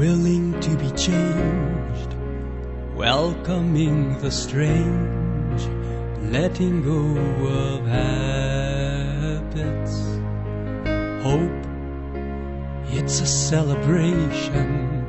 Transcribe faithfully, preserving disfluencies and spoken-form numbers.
willing to be changed, welcoming the strange, letting go of habits. Hope, it's a celebration